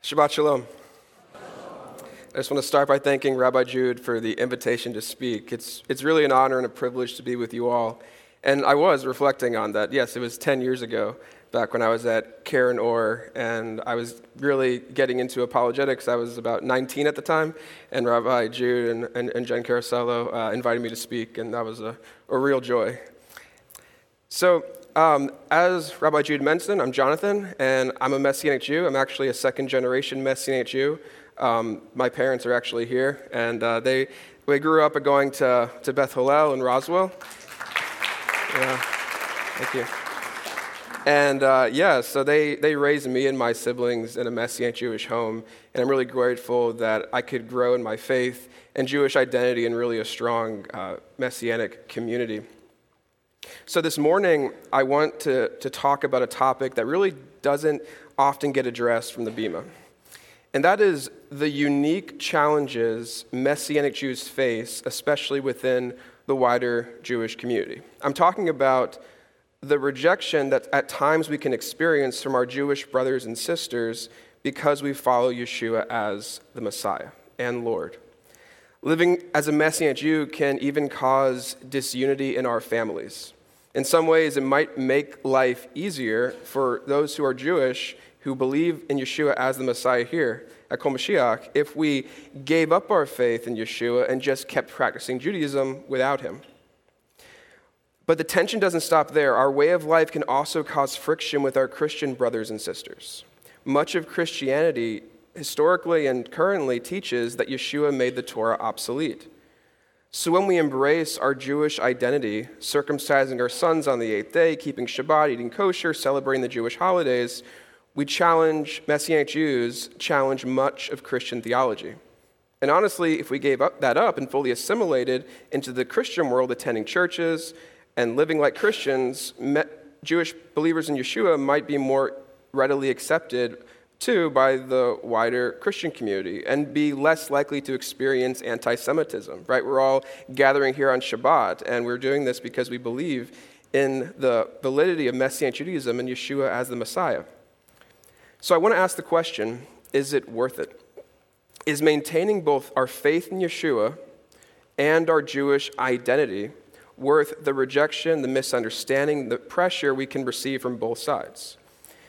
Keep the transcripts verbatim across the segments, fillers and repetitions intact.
Shabbat Shalom. I just want to start by thanking Rabbi Jude for the invitation to speak. It's it's really an honor and a privilege to be with you all. And I was reflecting on that. Yes, it was ten years ago, back when I was at Karen Orr, and I was really getting into apologetics. I was about nineteen at the time, and Rabbi Jude and, and, and Jen Caracello uh, invited me to speak, and that was a, a real joy. So, Um, as Rabbi Jude mentioned, I'm Jonathan, and I'm a Messianic Jew. I'm actually a second-generation Messianic Jew. Um, my parents are actually here, and uh, they we grew up going to, to Beth Hillel in Roswell. Yeah, thank you. And uh, yeah, so they, they raised me and my siblings in a Messianic Jewish home, and I'm really grateful that I could grow in my faith and Jewish identity in really a strong uh, Messianic community. So this morning, I want to, to talk about a topic that really doesn't often get addressed from the Bema. And that is the unique challenges Messianic Jews face, especially within the wider Jewish community. I'm talking about the rejection that at times we can experience from our Jewish brothers and sisters because we follow Yeshua as the Messiah and Lord. Living as a Messianic Jew can even cause disunity in our families. In some ways, it might make life easier for those who are Jewish who believe in Yeshua as the Messiah here at Kol Mashiach if we gave up our faith in Yeshua and just kept practicing Judaism without him. But the tension doesn't stop there. Our way of life can also cause friction with our Christian brothers and sisters. Much of Christianity, historically and currently, teaches that Yeshua made the Torah obsolete. So when we embrace our Jewish identity, circumcising our sons on the eighth day, keeping Shabbat, eating kosher, celebrating the Jewish holidays, we challenge, Messianic Jews challenge much of Christian theology. And honestly, if we gave up that up and fully assimilated into the Christian world, attending churches and living like Christians, Jewish believers in Yeshua might be more readily accepted too by the wider Christian community and be less likely to experience anti-Semitism, right? We're all gathering here on Shabbat, and we're doing this because we believe in the validity of Messianic Judaism and Yeshua as the Messiah. So I want to ask the question, is it worth it? Is maintaining both our faith in Yeshua and our Jewish identity worth the rejection, the misunderstanding, the pressure we can receive from both sides?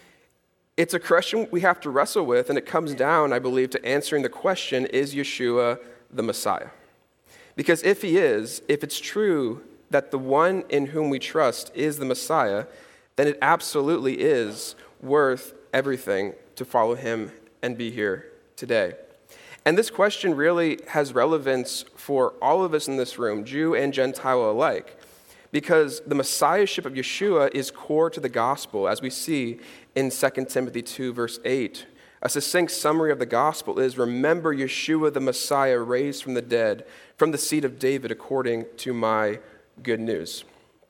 It's a question we have to wrestle with, and it comes down, I believe, to answering the question, is Yeshua the Messiah? Because if he is, if it's true that the one in whom we trust is the Messiah, then it absolutely is worth everything to follow him and be here today. And this question really has relevance for all of us in this room, Jew and Gentile alike, because the Messiahship of Yeshua is core to the gospel, as we see in Second Timothy two, verse eight. A succinct summary of the gospel is, remember Yeshua the Messiah raised from the dead, from the seed of David, according to my good news.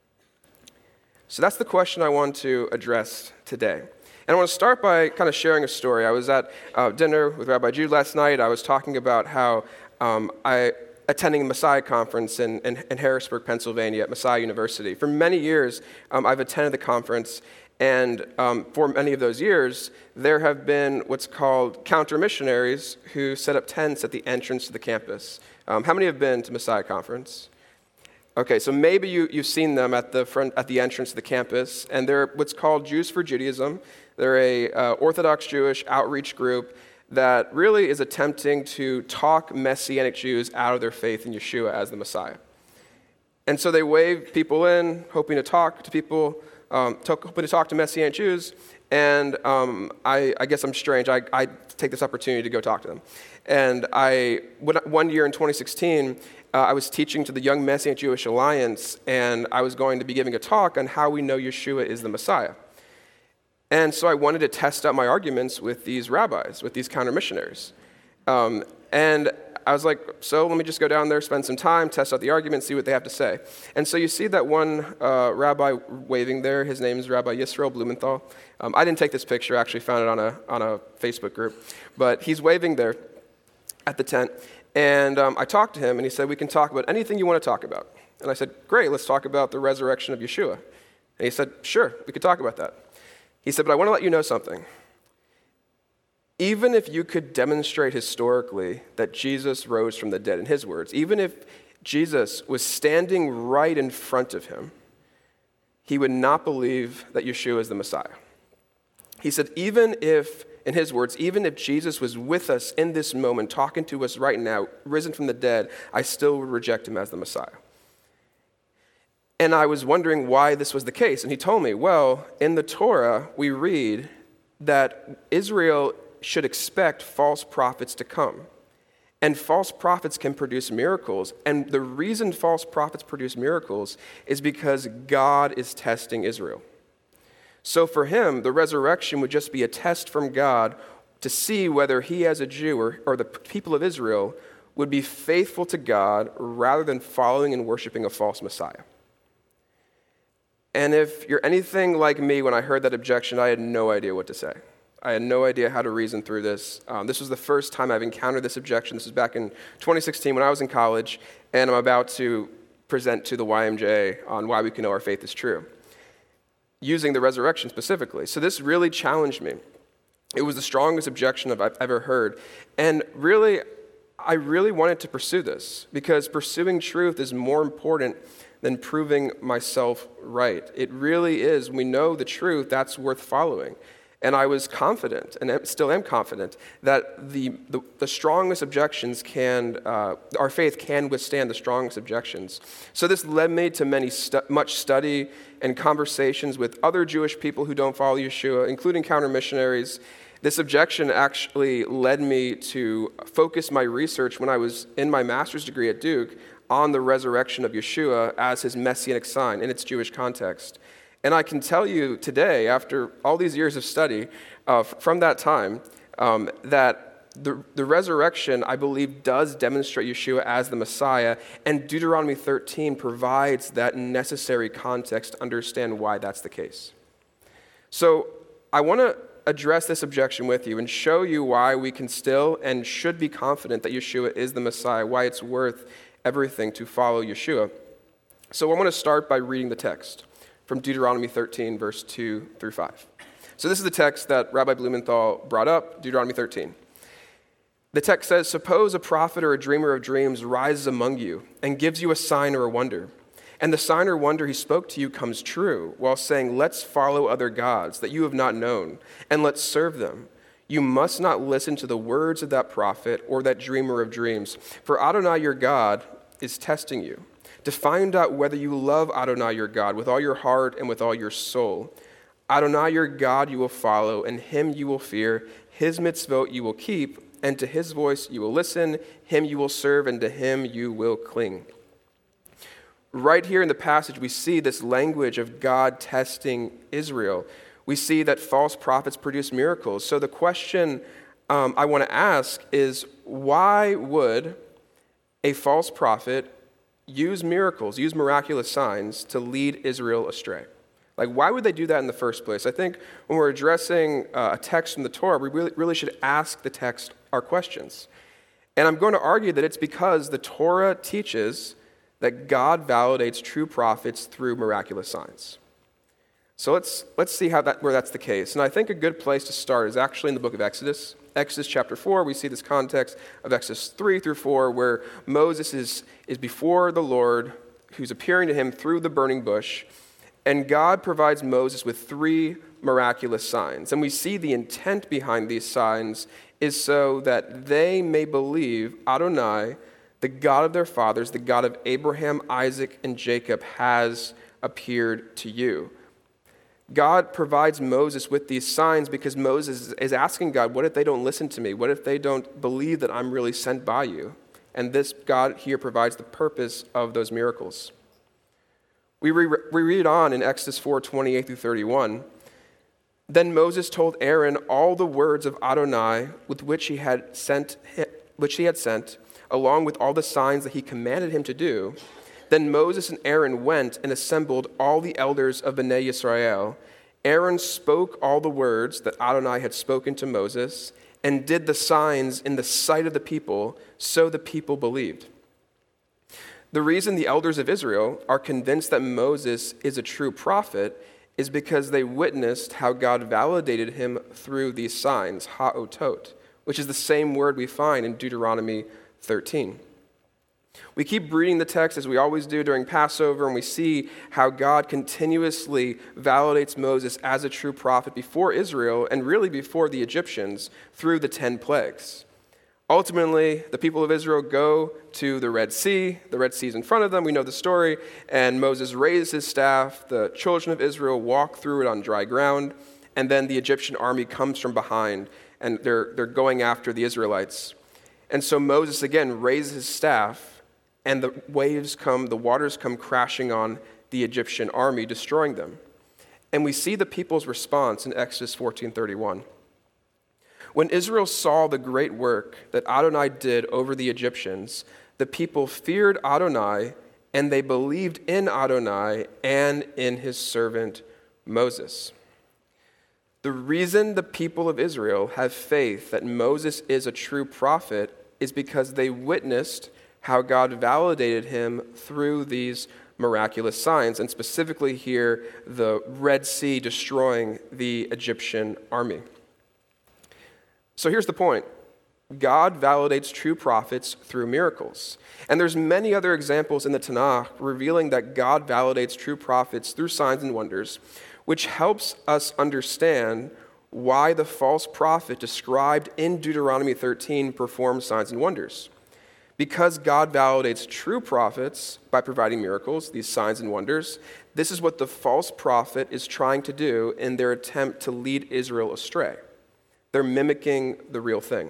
So that's the question I want to address today. And I want to start by kind of sharing a story. I was at uh, dinner with Rabbi Jude last night. I was talking about how um, I... attending a Messiah conference in, in, in Harrisburg, Pennsylvania at Messiah University. For many years, um, I've attended the conference, and um, for many of those years, there have been what's called counter-missionaries who set up tents at the entrance to the campus. Um, how many have been to Messiah conference? Okay, so maybe you, you've seen them at the front, at the entrance to the campus, and they're what's called Jews for Judaism. They're a uh, Orthodox Jewish outreach group that really is attempting to talk Messianic Jews out of their faith in Yeshua as the Messiah. And so they wave people in, hoping to talk to people, um, to, hoping to talk to Messianic Jews, and um, I, I guess I'm strange. I, I take this opportunity to go talk to them. And I, one year in twenty sixteen, uh, I was teaching to the Young Messianic Jewish Alliance, and I was going to be giving a talk on how we know Yeshua is the Messiah. And so I wanted to test out my arguments with these rabbis, with these counter-missionaries. Um, and I was like, so let me just go down there, spend some time, test out the arguments, see what they have to say. And so you see that one uh, rabbi waving there. His name is Rabbi Yisrael Blumenthal. Um, I didn't take this picture. I actually found it on a, on a Facebook group. But he's waving there at the tent. And um, I talked to him, and he said, we can talk about anything you want to talk about. And I said, great, let's talk about the resurrection of Yeshua. And he said, sure, we could talk about that. He said, but I want to let you know something. even if you could demonstrate historically that Jesus rose from the dead, in his words, even if Jesus was standing right in front of him, he would not believe that Yeshua is the Messiah. He said, even if, in his words, even if Jesus was with us in this moment, talking to us right now, risen from the dead, I still would reject him as the Messiah. And I was wondering why this was the case. And he told me, well, in the Torah, we read that Israel should expect false prophets to come. And false prophets can produce miracles. And the reason false prophets produce miracles is because God is testing Israel. So for him, the resurrection would just be a test from God to see whether he as a Jew or, or the people of Israel would be faithful to God rather than following and worshiping a false Messiah. And if you're anything like me, when I heard that objection, I had no idea what to say. I had no idea how to reason through this. Um, this was the first time I've encountered this objection. This was back in twenty sixteen when I was in college, and I'm about to present to the Y M J A on why we can know our faith is true, using the resurrection specifically. So this really challenged me. It was the strongest objection I've ever heard. And really, I really wanted to pursue this, because pursuing truth is more important than proving myself right. It really is. When we know the truth, that's worth following. And I was confident, and still am confident, that the, the, the strongest objections can, uh, our faith can withstand the strongest objections. So this led me to many stu- much study and conversations with other Jewish people who don't follow Yeshua, including counter-missionaries. This objection actually led me to focus my research when I was in my master's degree at Duke on the resurrection of Yeshua as his messianic sign in its Jewish context. And I can tell you today, after all these years of study uh, from that time, um, that the, the resurrection, I believe, does demonstrate Yeshua as the Messiah, and Deuteronomy thirteen provides that necessary context to understand why that's the case. So I want to address this objection with you and show you why we can still and should be confident that Yeshua is the Messiah, why it's worth everything to follow Yeshua. So I want to start by reading the text from Deuteronomy thirteen, verse two through five. So this is the text that Rabbi Blumenthal brought up, Deuteronomy thirteen. The text says, "Suppose a prophet or a dreamer of dreams rises among you and gives you a sign or a wonder, and the sign or wonder he spoke to you comes true, while saying, 'Let's follow other gods that you have not known, and let's serve them.' You must not listen to the words of that prophet or that dreamer of dreams, for Adonai your God is testing you, to find out whether you love Adonai your God with all your heart and with all your soul. Adonai your God you will follow, and him you will fear. His mitzvot you will keep, and to his voice you will listen. Him you will serve, and to him you will cling." Right here in the passage, we see this language of God testing Israel. We see that false prophets produce miracles. So the question um, I want to ask is, why would a false prophet use miracles, use miraculous signs to lead Israel astray? Like, why would they do that in the first place? I think when we're addressing uh, a text from the Torah, we really, really should ask the text our questions. And I'm going to argue that it's because the Torah teaches that God validates true prophets through miraculous signs. So let's let's see how that where that's the case. And I think a good place to start is actually in the book of Exodus. Exodus chapter four, we see this context of Exodus three through four, where Moses is, is before the Lord, who's appearing to him through the burning bush, and God provides Moses with three miraculous signs. And we see the intent behind these signs is so that they may believe Adonai, the God of their fathers, the God of Abraham, Isaac, and Jacob, has appeared to you. God provides Moses with these signs because Moses is asking God, what if they don't listen to me? What if they don't believe that I'm really sent by you? And this God here provides the purpose of those miracles. We, re- we read on in Exodus four, twenty-eight through thirty-one. Then Moses told Aaron all the words of Adonai with which he had sent, which he had sent, along with all the signs that he commanded him to do. Then Moses and Aaron went and assembled all the elders of Bnei Yisrael. Aaron spoke all the words that Adonai had spoken to Moses and did the signs in the sight of the people, so the people believed. The reason the elders of Israel are convinced that Moses is a true prophet is because they witnessed how God validated him through these signs, ha'otot, which is the same word we find in Deuteronomy thirteen. We keep reading the text as we always do during Passover, and we see how God continuously validates Moses as a true prophet before Israel and really before the Egyptians through the ten plagues. Ultimately, the people of Israel go to the Red Sea. The Red Sea is in front of them. We know the story. And Moses raises his staff. The children of Israel walk through it on dry ground. And then the Egyptian army comes from behind, and they're, they're going after the Israelites. And so Moses, again, raises his staff, and the waves come, the waters come crashing on the Egyptian army, destroying them. And we see the people's response in Exodus fourteen thirty-one. When Israel saw the great work that Adonai did over the Egyptians, the people feared Adonai, and they believed in Adonai and in his servant Moses. The reason the people of Israel have faith that Moses is a true prophet is because they witnessed how God validated him through these miraculous signs, and specifically here, the Red Sea destroying the Egyptian army. So here's the point. God validates true prophets through miracles. And there's many other examples in the Tanakh revealing that God validates true prophets through signs and wonders, which helps us understand why the false prophet described in Deuteronomy thirteen performs signs and wonders. Because God validates true prophets by providing miracles, these signs and wonders, this is what the false prophet is trying to do in their attempt to lead Israel astray. They're mimicking the real thing.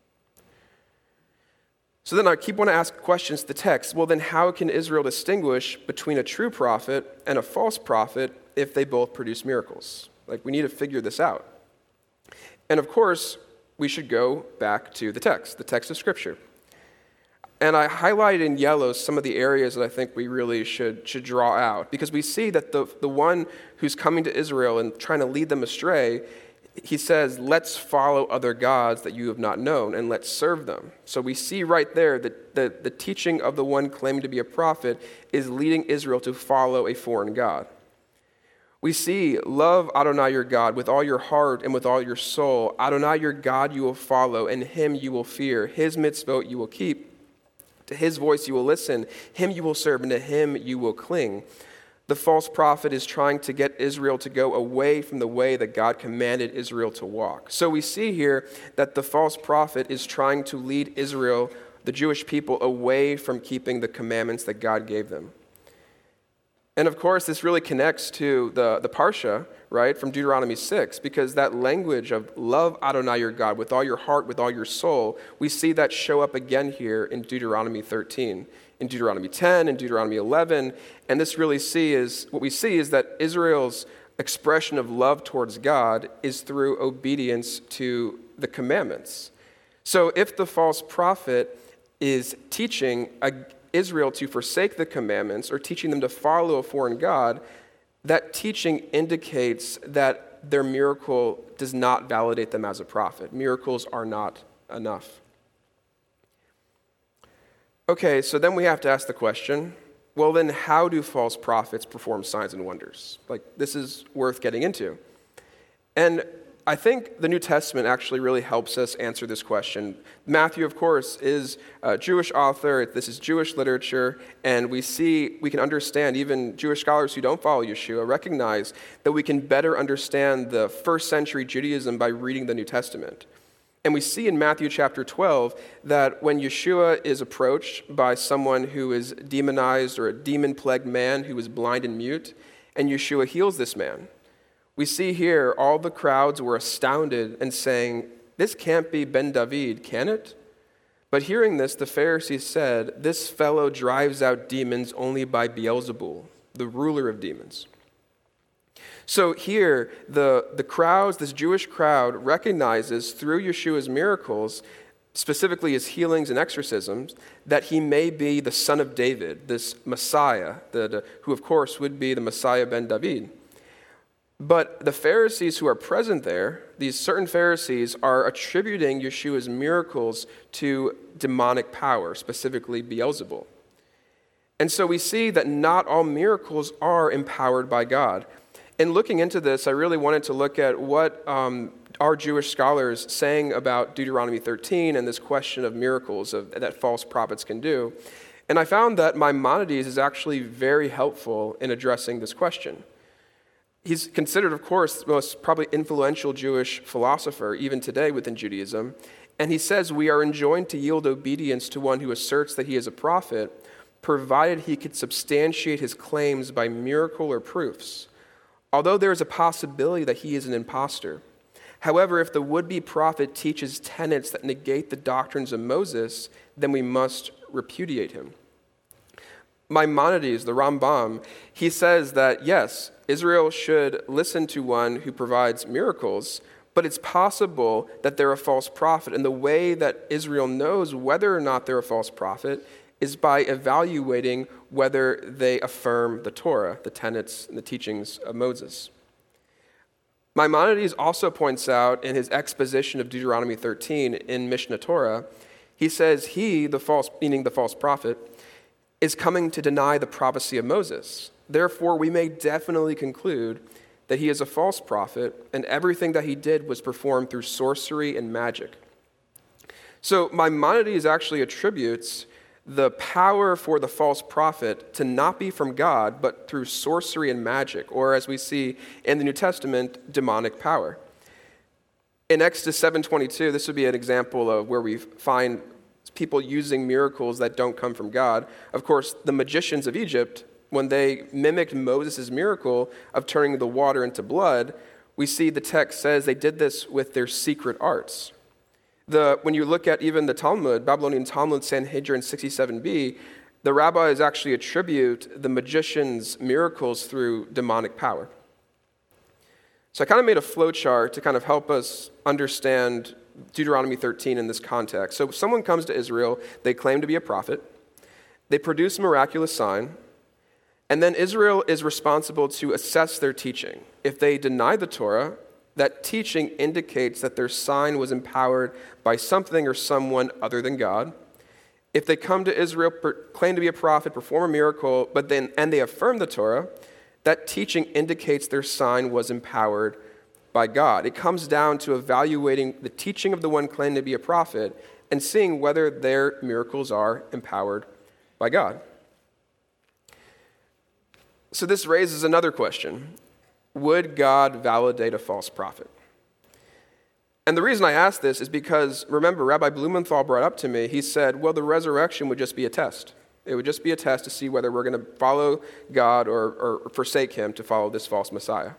So then I keep wanting to ask questions to the text. Well, then how can Israel distinguish between a true prophet and a false prophet if they both produce miracles? Like, we need to figure this out. And of course, we should go back to the text, the text of Scripture. And I highlighted in yellow some of the areas that I think we really should, should draw out, because we see that the, the one who's coming to Israel and trying to lead them astray, he says, let's follow other gods that you have not known, and let's serve them. So we see right there that the, the teaching of the one claiming to be a prophet is leading Israel to follow a foreign god. We see, love Adonai your God with all your heart and with all your soul. Adonai your God you will follow, and him you will fear. His mitzvot you will keep. To his voice you will listen. Him you will serve, and to him you will cling. The false prophet is trying to get Israel to go away from the way that God commanded Israel to walk. So we see here that the false prophet is trying to lead Israel, the Jewish people, away from keeping the commandments that God gave them. And of course, this really connects to the, the Parsha, right, from Deuteronomy six, because that language of love Adonai your God with all your heart, with all your soul, we see that show up again here in Deuteronomy thirteen. In Deuteronomy ten, in Deuteronomy eleven, and this really see is, what we see is that Israel's expression of love towards God is through obedience to the commandments. So if the false prophet is teaching Israel to forsake the commandments or teaching them to follow a foreign god, that teaching indicates that their miracle does not validate them as a prophet. Miracles are not enough. Okay, so then we have to ask the question, well then how do false prophets perform signs and wonders? Like, this is worth getting into. And I think the New Testament actually really helps us answer this question. Matthew, of course, is a Jewish author. This is Jewish literature, and we see, we can understand, even Jewish scholars who don't follow Yeshua recognize that we can better understand the first century Judaism by reading the New Testament. And we see in Matthew chapter twelve that when Yeshua is approached by someone who is demonized or a demon-plagued man who is blind and mute, and Yeshua heals this man, we see here all the crowds were astounded and saying, "This can't be Ben David, can it?" But hearing this, the Pharisees said, "This fellow drives out demons only by Beelzebul, the ruler of demons." So here, the, the crowds, this Jewish crowd, recognizes through Yeshua's miracles, specifically his healings and exorcisms, that he may be the son of David, this Messiah, the, the, who of course would be the Messiah ben David. But the Pharisees who are present there, these certain Pharisees, are attributing Yeshua's miracles to demonic power, specifically Beelzebul. And so we see that not all miracles are empowered by God. in looking into this, I really wanted to look at what um, are Jewish scholars saying about Deuteronomy thirteen and this question of miracles of, that false prophets can do. And I found that Maimonides is actually very helpful in addressing this question. He's considered, of course, the most probably influential Jewish philosopher, even today within Judaism. And he says we are enjoined to yield obedience to one who asserts that he is a prophet, provided he could substantiate his claims by miracle or proofs, although there is a possibility that he is an impostor. However, if the would-be prophet teaches tenets that negate the doctrines of Moses, then we must repudiate him. Maimonides, the Rambam, he says that, yes, Israel should listen to one who provides miracles, but it's possible that they're a false prophet. And the way that Israel knows whether or not they're a false prophet is by evaluating whether they affirm the Torah, the tenets and the teachings of Moses. Maimonides also points out in his exposition of Deuteronomy thirteen in Mishnah Torah, he says he, the false, meaning the false prophet, is coming to deny the prophecy of Moses. Therefore, we may definitely conclude that he is a false prophet, and everything that he did was performed through sorcery and magic. So Maimonides actually attributes the power for the false prophet to not be from God, but through sorcery and magic, or as we see in the New Testament, demonic power. In Exodus seven twenty-two, this would be an example of where we find people using miracles that don't come from God. Of course, the magicians of Egypt, when they mimicked Moses' miracle of turning the water into blood, we see the text says they did this with their secret arts. The, when you look at even the Talmud, Babylonian Talmud, Sanhedrin sixty-seven b, the rabbis actually attribute the magician's miracles through demonic power. So I kind of made a flow chart to kind of help us understand Deuteronomy thirteen in this context. So if someone comes to Israel, they claim to be a prophet, they produce a miraculous sign, and then Israel is responsible to assess their teaching. If they deny the Torah, that teaching indicates that their sign was empowered by something or someone other than God. If they come to Israel, per, claim to be a prophet, perform a miracle, but then and they affirm the Torah, that teaching indicates their sign was empowered by God. It comes down to evaluating the teaching of the one claiming to be a prophet and seeing whether their miracles are empowered by God. So this raises another question. Would God validate a false prophet? And the reason I ask this is because, remember, Rabbi Blumenthal brought up to me, he said, well, the resurrection would just be a test. It would just be a test to see whether we're going to follow God or, or forsake him to follow this false Messiah.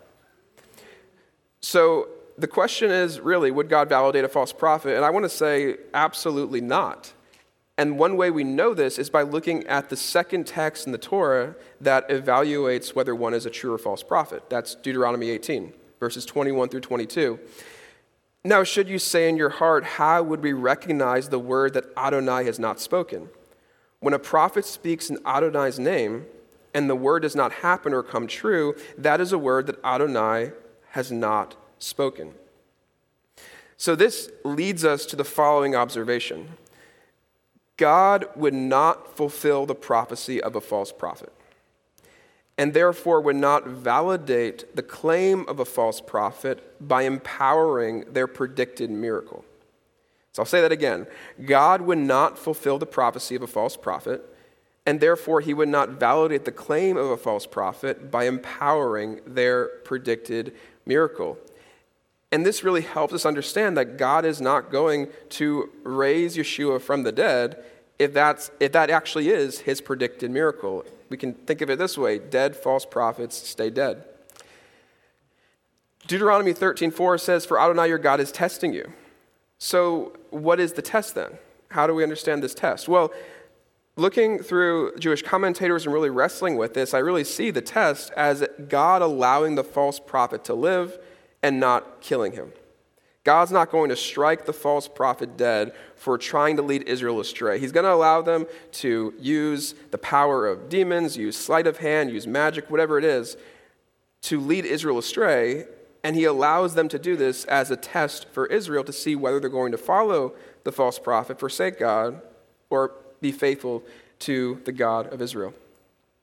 So the question is, really, would God validate a false prophet? And I want to say absolutely not. And one way we know this is by looking at the second text in the Torah that evaluates whether one is a true or false prophet. That's Deuteronomy eighteen, verses twenty-one through twenty-two. Now, should you say in your heart, how would we recognize the word that Adonai has not spoken? When a prophet speaks in Adonai's name, and the word does not happen or come true, that is a word that Adonai has not spoken. So this leads us to the following observation. God would not fulfill the prophecy of a false prophet, and therefore would not validate the claim of a false prophet by empowering their predicted miracle. So I'll say that again. God would not fulfill the prophecy of a false prophet, and therefore he would not validate the claim of a false prophet by empowering their predicted miracle. And this really helps us understand that God is not going to raise Yeshua from the dead if that's if that actually is his predicted miracle. We can think of it this way: dead false prophets stay dead. Deuteronomy thirteen four says, "For Adonai your God is testing you." So what is the test then? How do we understand this test? Well, looking through Jewish commentators and really wrestling with this, I really see the test as God allowing the false prophet to live and not killing him. God's not going to strike the false prophet dead for trying to lead Israel astray. He's going to allow them to use the power of demons, use sleight of hand, use magic, whatever it is, to lead Israel astray. And he allows them to do this as a test for Israel to see whether they're going to follow the false prophet, forsake God, or be faithful to the God of Israel.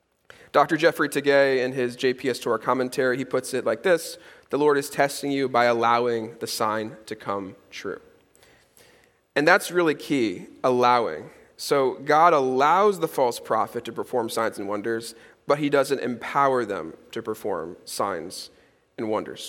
Doctor Jeffrey Tegay, in his J P S Torah commentary, he puts it like this: the Lord is testing you by allowing the sign to come true. And that's really key, allowing. So God allows the false prophet to perform signs and wonders, but he doesn't empower them to perform signs and wonders.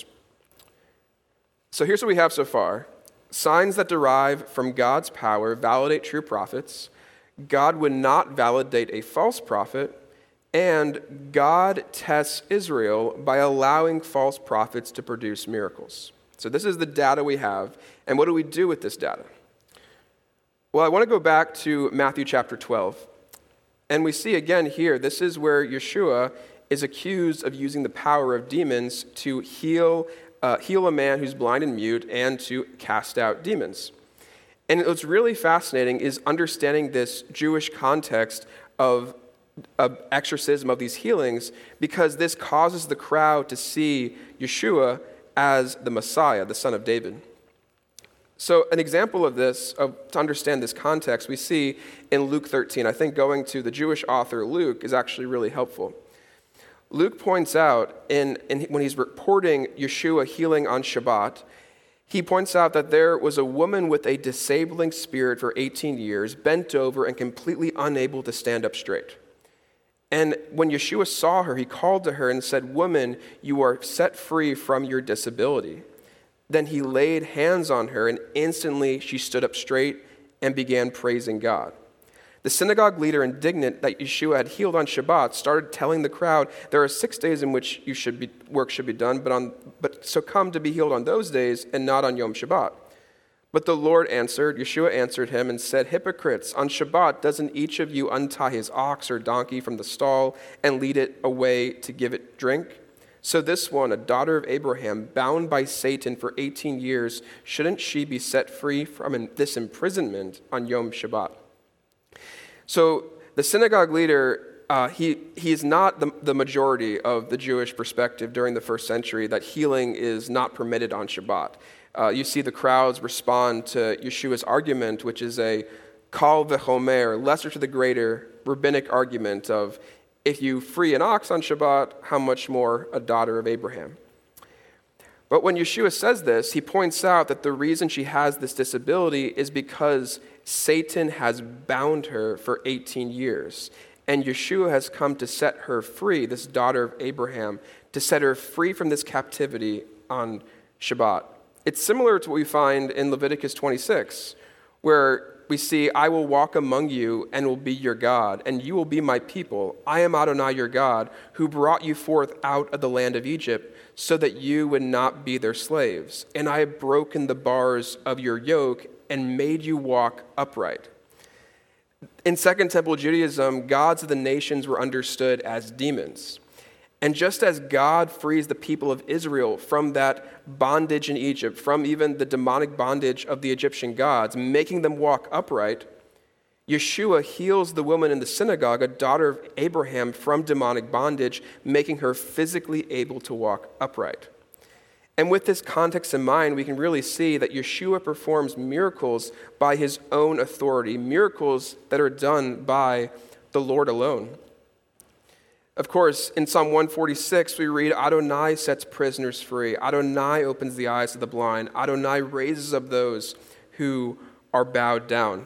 So here's what we have so far. Signs that derive from God's power validate true prophets. God would not validate a false prophet. And God tests Israel by allowing false prophets to produce miracles. So this is the data we have. And what do we do with this data? Well, I want to go back to Matthew chapter twelve. And we see again here, this is where Yeshua is accused of using the power of demons to heal, uh, heal a man who's blind and mute and to cast out demons. And what's really fascinating is understanding this Jewish context of, of exorcism, of these healings, because this causes the crowd to see Yeshua as the Messiah, the Son of David. So an example of this, of, to understand this context, we see in Luke thirteen. I think going to the Jewish author Luke is actually really helpful. Luke points out, in, in, when he's reporting Yeshua healing on Shabbat, he points out that there was a woman with a disabling spirit for eighteen years, bent over and completely unable to stand up straight. And when Yeshua saw her, he called to her and said, "Woman, you are set free from your disability." Then he laid hands on her, and instantly she stood up straight and began praising God. The synagogue leader, indignant that Yeshua had healed on Shabbat, started telling the crowd, "There are six days in which you should be, work should be done, but, on, but so come to be healed on those days and not on Yom Shabbat." But the Lord answered, Yeshua answered him and said, "Hypocrites, on Shabbat doesn't each of you untie his ox or donkey from the stall and lead it away to give it drink? So this one, a daughter of Abraham, bound by Satan for eighteen years, shouldn't she be set free from this imprisonment on Yom Shabbat?" So the synagogue leader, uh, he he is not the, the majority of the Jewish perspective during the first century that healing is not permitted on Shabbat. Uh, you see the crowds respond to Yeshua's argument, which is a kal v'chomer, lesser to the greater, rabbinic argument of, if you free an ox on Shabbat, how much more a daughter of Abraham? But when Yeshua says this, he points out that the reason she has this disability is because Satan has bound her for eighteen years. And Yeshua has come to set her free, this daughter of Abraham, to set her free from this captivity on Shabbat. It's similar to what we find in Leviticus twenty-six, where we see, "I will walk among you and will be your God, and you will be my people. I am Adonai your God, who brought you forth out of the land of Egypt, so that you would not be their slaves. And I have broken the bars of your yoke and made you walk upright." In Second Temple Judaism, gods of the nations were understood as demons. And just as God frees the people of Israel from that bondage in Egypt, from even the demonic bondage of the Egyptian gods, making them walk upright, Yeshua heals the woman in the synagogue, a daughter of Abraham, from demonic bondage, making her physically able to walk upright. And with this context in mind, we can really see that Yeshua performs miracles by his own authority, miracles that are done by the Lord alone. Of course, in Psalm one forty-six, we read, "Adonai sets prisoners free. Adonai opens the eyes of the blind. Adonai raises up those who are bowed down."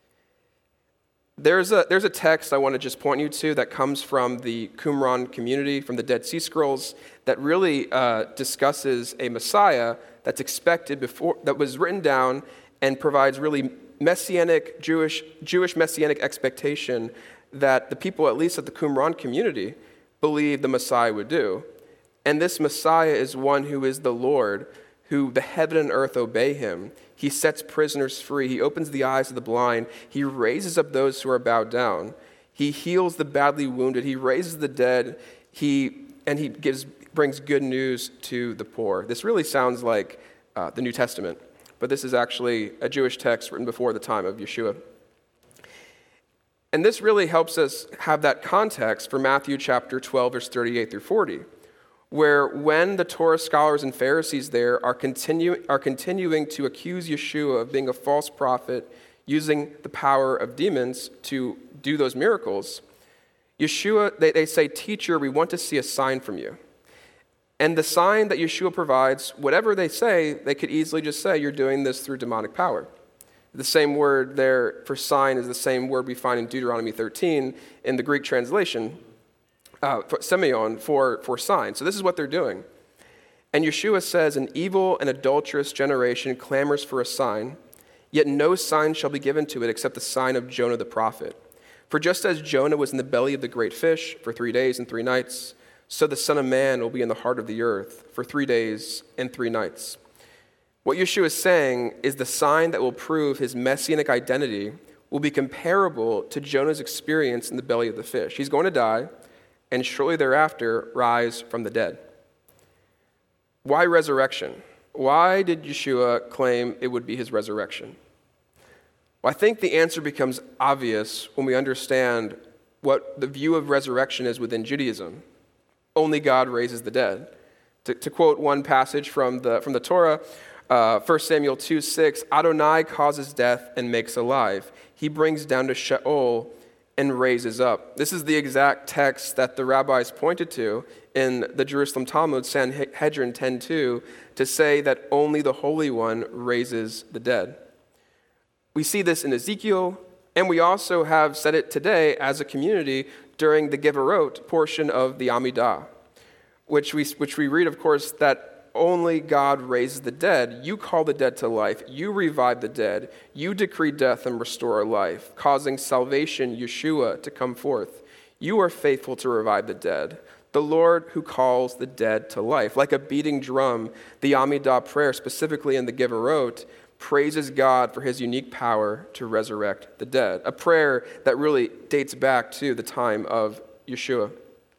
There's a, there's a text I want to just point you to that comes from the Qumran community, from the Dead Sea Scrolls, that really uh, discusses a Messiah that's expected before, that was written down and provides really messianic, Jewish, Jewish messianic expectation that the people, at least at the Qumran community, believed the Messiah would do. And this Messiah is one who is the Lord, who the heaven and earth obey him. He sets prisoners free. He opens the eyes of the blind. He raises up those who are bowed down. He heals the badly wounded. He raises the dead. He and he gives brings good news to the poor. This really sounds like uh, the New Testament, but this is actually a Jewish text written before the time of Yeshua. And this really helps us have that context for Matthew chapter twelve, verse thirty-eight through forty, where when the Torah scholars and Pharisees there are, continu- are continuing to accuse Yeshua of being a false prophet, using the power of demons to do those miracles, Yeshua, they, they say, "Teacher, we want to see a sign from you." And the sign that Yeshua provides, whatever they say, they could easily just say, "You're doing this through demonic power." The same word there for sign is the same word we find in Deuteronomy thirteen in the Greek translation, uh, for, semeion, for, for sign. So this is what they're doing. And Yeshua says, "An evil and adulterous generation clamors for a sign, yet no sign shall be given to it except the sign of Jonah the prophet. For just as Jonah was in the belly of the great fish for three days and three nights, so the Son of Man will be in the heart of the earth for three days and three nights." What Yeshua is saying is the sign that will prove his messianic identity will be comparable to Jonah's experience in the belly of the fish. He's going to die, and shortly thereafter rise from the dead. Why resurrection? Why did Yeshua claim it would be his resurrection? Well, I think the answer becomes obvious when we understand what the view of resurrection is within Judaism. Only God raises the dead. To, to quote one passage from the, from the Torah, uh, First Samuel two six, "Adonai causes death and makes alive. He brings down to Sheol and raises up." This is the exact text that the rabbis pointed to in the Jerusalem Talmud, Sanhedrin ten two, to say that only the Holy One raises the dead. We see this in Ezekiel, and we also have said it today as a community during the Gevarot portion of the Amidah, which we, which we read, of course, that only God raises the dead. You call the dead to life. You revive the dead. You decree death and restore life, causing salvation, Yeshua, to come forth. You are faithful to revive the dead, the Lord who calls the dead to life. Like a beating drum, the Amidah prayer, specifically in the Gevarot, praises God for his unique power to resurrect the dead, a prayer that really dates back to the time of Yeshua.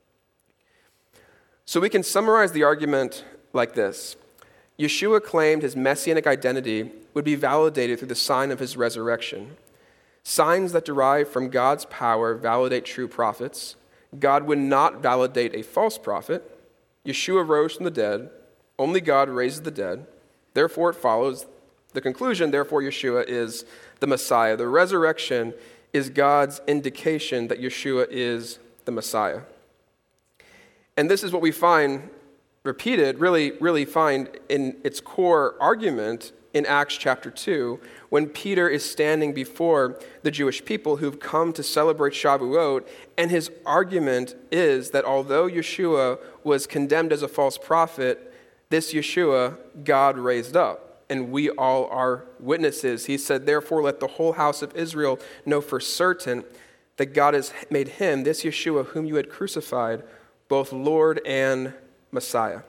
So we can summarize the argument like this. Yeshua claimed his messianic identity would be validated through the sign of his resurrection. Signs that derive from God's power validate true prophets. God would not validate a false prophet. Yeshua rose from the dead. Only God raises the dead. Therefore, it follows the conclusion, therefore, Yeshua is the Messiah. The resurrection is God's indication that Yeshua is the Messiah. And this is what we find repeated, really, really find in its core argument in Acts chapter two, when Peter is standing before the Jewish people who've come to celebrate Shavuot, and his argument is that although Yeshua was condemned as a false prophet, this Yeshua God raised up, and we all are witnesses. He said, "Therefore let the whole house of Israel know for certain that God has made him, this Yeshua whom you had crucified, both Lord and Messiah."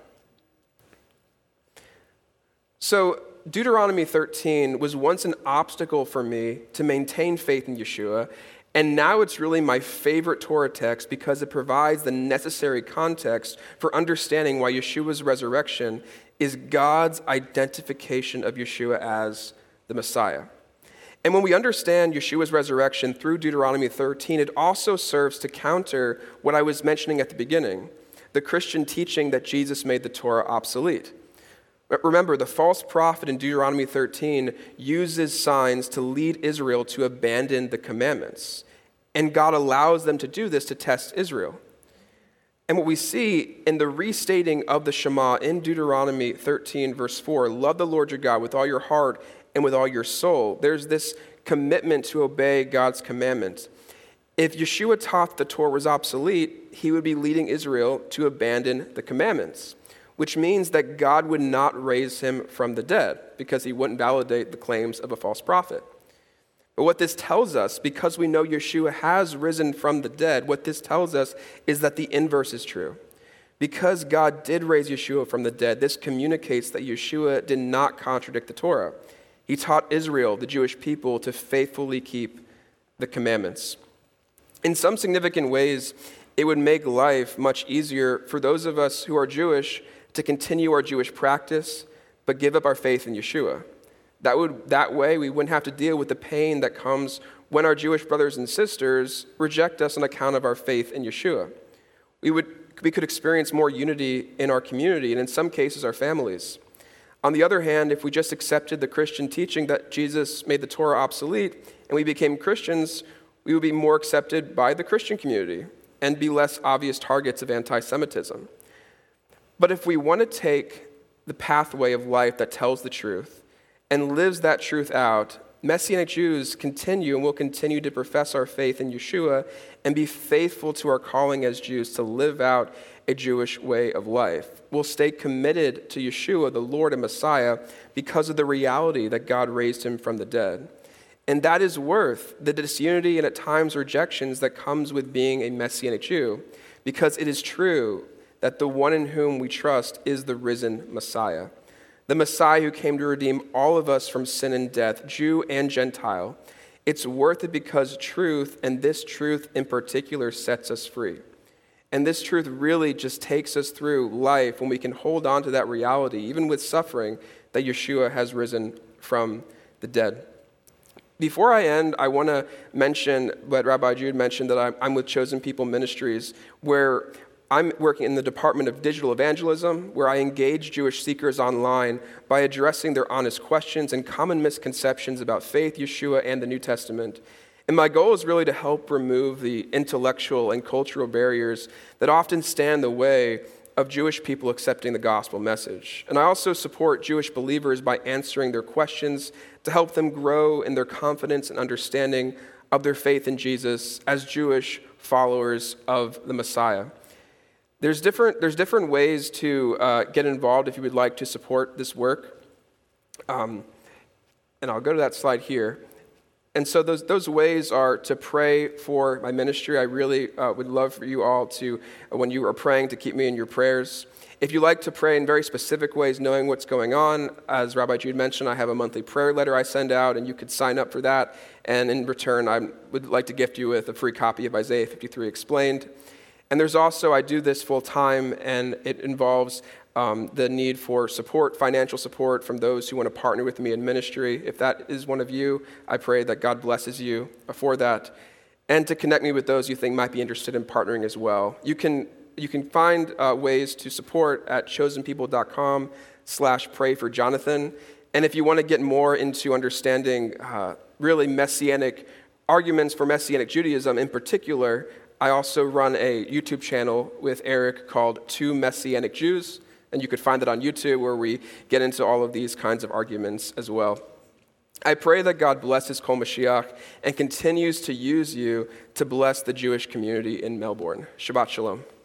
So Deuteronomy thirteen was once an obstacle for me to maintain faith in Yeshua, and now it's really my favorite Torah text because it provides the necessary context for understanding why Yeshua's resurrection is God's identification of Yeshua as the Messiah. And when we understand Yeshua's resurrection through Deuteronomy thirteen, it also serves to counter what I was mentioning at the beginning, the Christian teaching that Jesus made the Torah obsolete. Remember, the false prophet in Deuteronomy thirteen uses signs to lead Israel to abandon the commandments. And God allows them to do this to test Israel. And what we see in the restating of the Shema in Deuteronomy thirteen, verse four, love the Lord your God with all your heart and with all your soul. There's this commitment to obey God's commandments. If Yeshua taught the Torah was obsolete, he would be leading Israel to abandon the commandments, which means that God would not raise him from the dead because he wouldn't validate the claims of a false prophet. But what this tells us, because we know Yeshua has risen from the dead, what this tells us is that the inverse is true. Because God did raise Yeshua from the dead, this communicates that Yeshua did not contradict the Torah. He taught Israel, the Jewish people, to faithfully keep the commandments. In some significant ways, it would make life much easier for those of us who are Jewish to continue our Jewish practice, but give up our faith in Yeshua. That would that way we wouldn't have to deal with the pain that comes when our Jewish brothers and sisters reject us on account of our faith in Yeshua. We would we could experience more unity in our community and in some cases our families. On the other hand, if we just accepted the Christian teaching that Jesus made the Torah obsolete and we became Christians, we would be more accepted by the Christian community. and be less obvious targets of anti-Semitism. But if we want to take the pathway of life that tells the truth and lives that truth out, Messianic Jews continue and will continue to profess our faith in Yeshua and be faithful to our calling as Jews to live out a Jewish way of life. We'll stay committed to Yeshua, the Lord and Messiah, because of the reality that God raised him from the dead. And that is worth the disunity and at times rejections that comes with being a Messianic Jew, because it is true that the one in whom we trust is the risen Messiah, the Messiah who came to redeem all of us from sin and death, Jew and Gentile. It's worth it because truth, and this truth in particular, sets us free. And this truth really just takes us through life when we can hold on to that reality, even with suffering, that Yeshua has risen from the dead. Before I end, I want to mention what Rabbi Jude mentioned, that I'm, I'm with Chosen People Ministries, where I'm working in the Department of Digital Evangelism, where I engage Jewish seekers online by addressing their honest questions and common misconceptions about faith, Yeshua, and the New Testament. And my goal is really to help remove the intellectual and cultural barriers that often stand in the way of Jewish people accepting the gospel message. And I also support Jewish believers by answering their questions to help them grow in their confidence and understanding of their faith in Jesus as Jewish followers of the Messiah. There's different, there's different ways to uh, get involved if you would like to support this work. Um, and I'll go to that slide here. And so those those ways are to pray for my ministry. I really uh, would love for you all to, uh, when you are praying, to keep me in your prayers. If you like to pray in very specific ways, knowing what's going on, as Rabbi Jude mentioned, I have a monthly prayer letter I send out, and you could sign up for that. And in return, I would like to gift you with a free copy of Isaiah fifty-three Explained. And there's also, I do this full time, and it involves um, the need for support, financial support from those who want to partner with me in ministry. If that is one of you, I pray that God blesses you for that. And to connect me with those you think might be interested in partnering as well. You can you can find uh, ways to support at chosenpeople.com slash pray for Jonathan. And if you want to get more into understanding uh, really messianic arguments for Messianic Judaism in particular, I also run a YouTube channel with Eric called Two Messianic Jews, and you could find that on YouTube, where we get into all of these kinds of arguments as well. I pray that God blesses Kol Mashiach and continues to use you to bless the Jewish community in Melbourne. Shabbat Shalom.